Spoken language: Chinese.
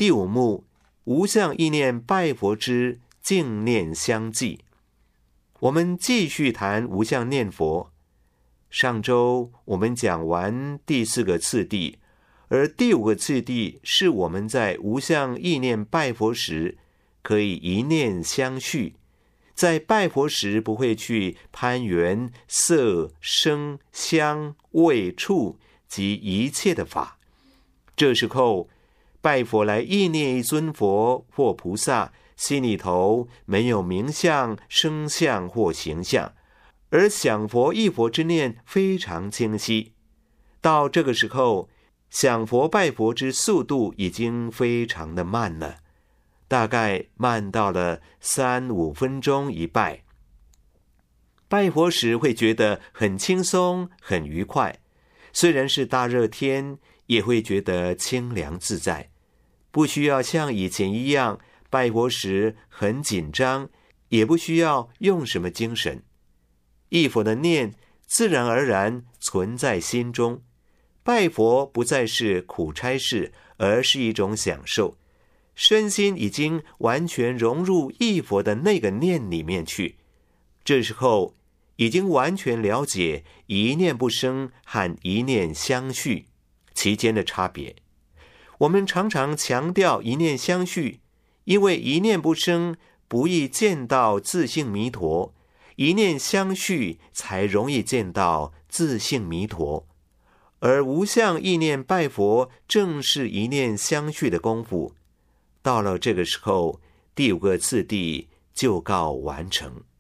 第5幕，无相意念拜佛之净念相继。我们继续谈无相念佛。上周我们讲完第4个次第，而第5个次第是我们在无相意念拜佛时可以一念相续，在拜佛时不会去攀缘色声香味触及一切的法。这时候拜佛来意念一尊佛或菩萨，心里头没有名相声相或形象，而想佛忆佛之念非常清晰。到这个时候，想佛拜佛之速度已经非常的慢了，大概慢到了3-5分钟一拜。拜佛时会觉得很轻松很愉快，虽然是大热天也会觉得清凉自在，不需要像以前一样拜佛时很紧张，也不需要用什么精神。忆佛的念自然而然存在心中，拜佛不再是苦差事，而是一种享受，身心已经完全融入忆佛的那个念里面去。这时候已经完全了解一念不生和一念相续其间的差别。我们常常强调一念相续，因为一念不生不易见到自性弥陀，一念相续才容易见到自性弥陀。而无相意念拜佛正是一念相续的功夫。到了这个时候，第5个次第就告完成。